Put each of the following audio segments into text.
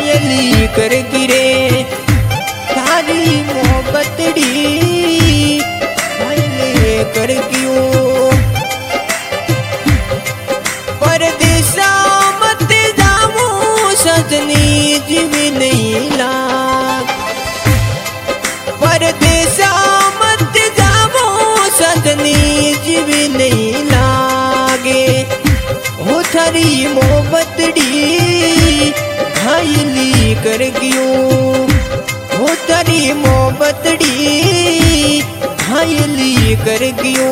घायली कर गिरे थारी मोहब्बतड़ी घायली कर गियो परदेसा मत जामो सजनी जीवी नहीं लाग परदेसा मत जामो सजनी जीवी नहीं लागे हो थारी मोहब्बतड़ी घायली कर गियो हो तारी मोहब्बतड़ी घायली कर गियो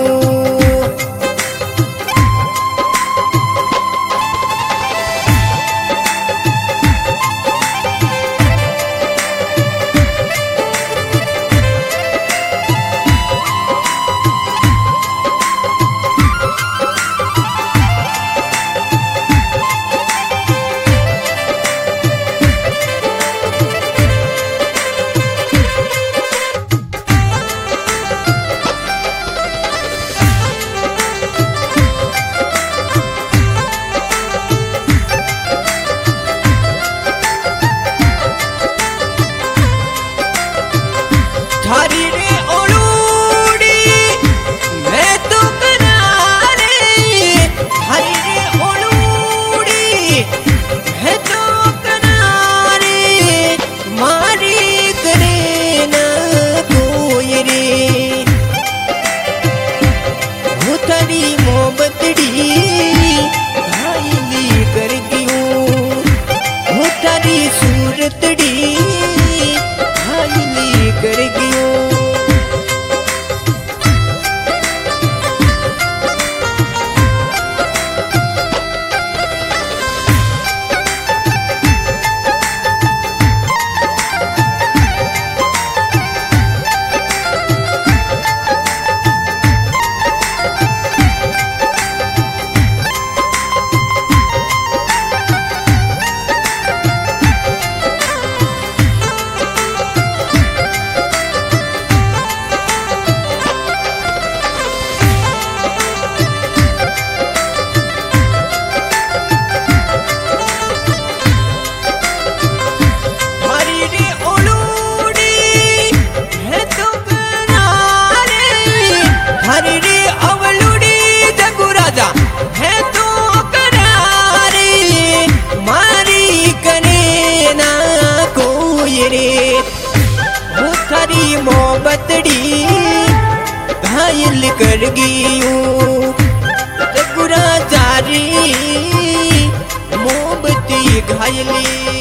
मोहब्बतड़ी घायल कर गियो गुरा जारी मोहब्बती घायली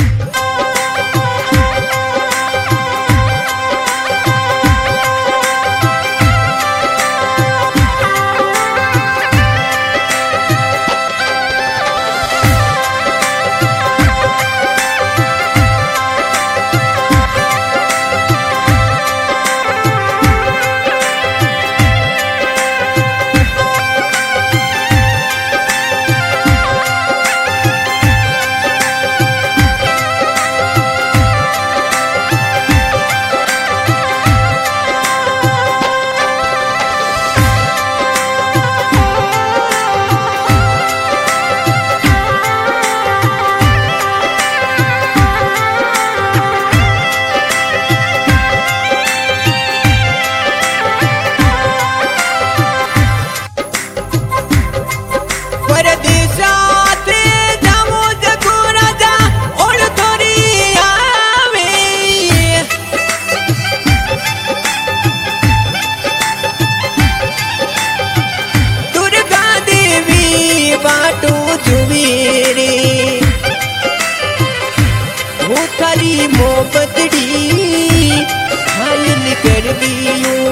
मोहब्बतड़ी घायल कर दियो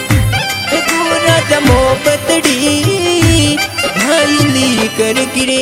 मोहब्बतड़ी घायल कर गिरे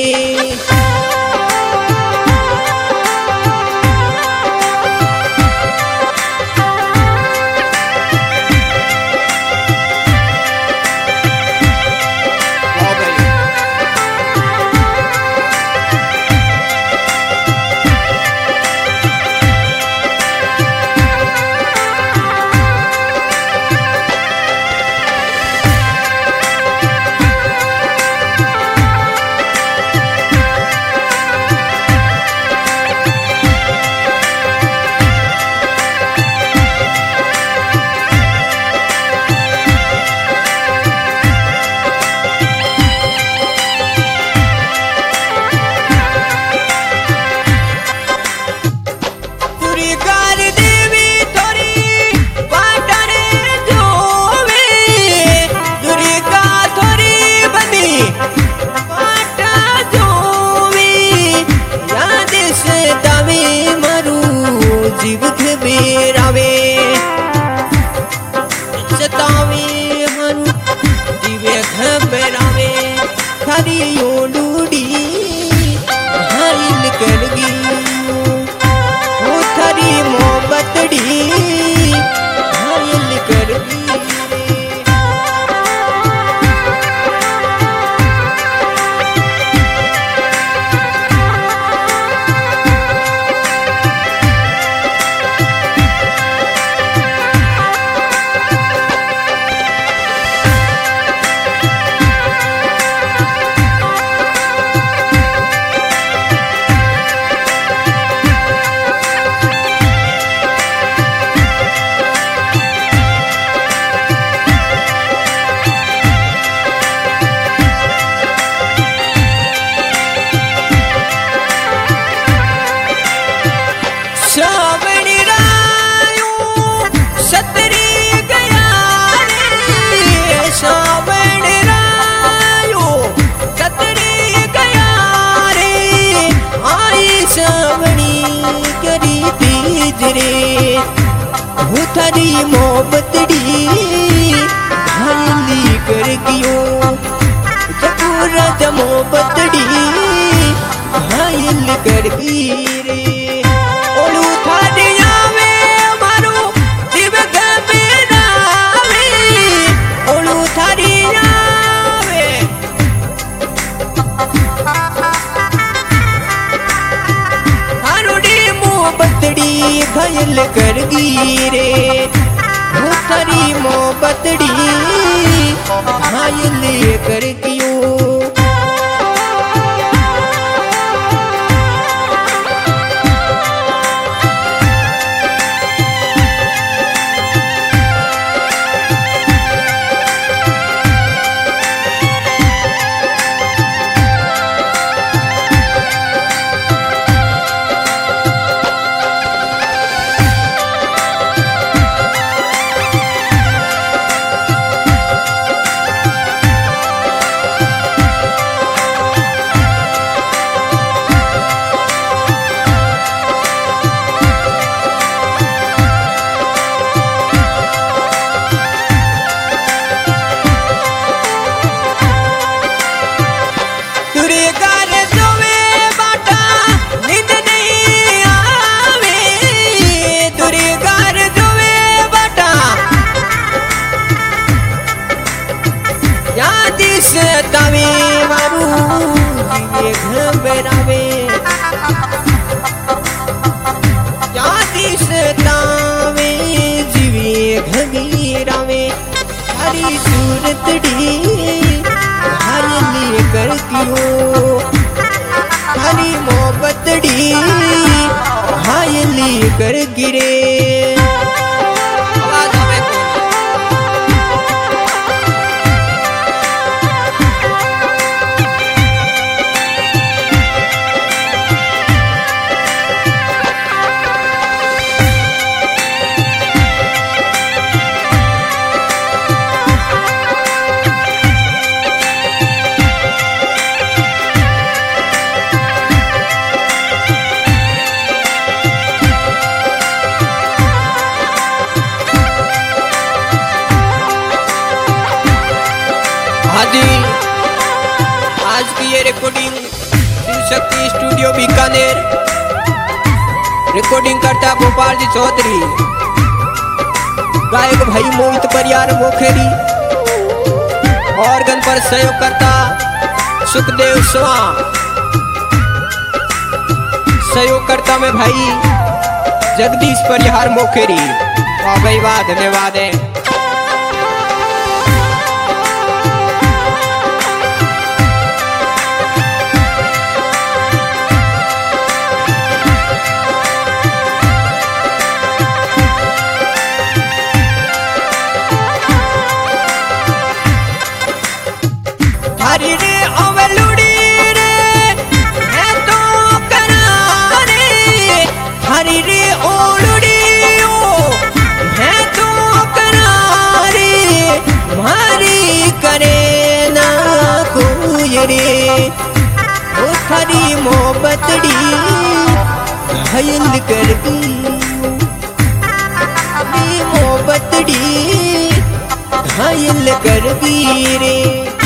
थारी मोहब्बतड़ी घायल कर गियो जपूरा मोहब्बतड़ी घायल कर गी रे ओलू थारी आवे मारो दिव गमेरावे ओलू थारी आवे हारुडी मोहब्बतड़ी घायल कर गी रे वो थारी मोहब्बतड़ी घायल कर गियो सतावे मारू जीवे घबरावे यादी सतावे जीवे घबरावे हरी सूरतड़ी घायल कर दियो हरी मोहब्बतड़ी घायल कर गिरे आज की ये recording Shakti studio Bikaner recording करता गोपाल जी चौधरी गायक भाई मोहित परियार मोखेरी ऑर्गन पर सहयोग करता सुखदेव स्वा सहयोग करता मैं भाई जगदीश परिहार मोखेरी वाह भाई वाह धन्यवाद है हरी रे अवलुड़ी रे मैं तो करारे हरी रे ओलुड़ी ओ मैं तो करारे मारी करे ना कोई रे वो थारी मोहब्बतड़ी घायल कर दी मोहब्बतड़ी घायल कर दी रे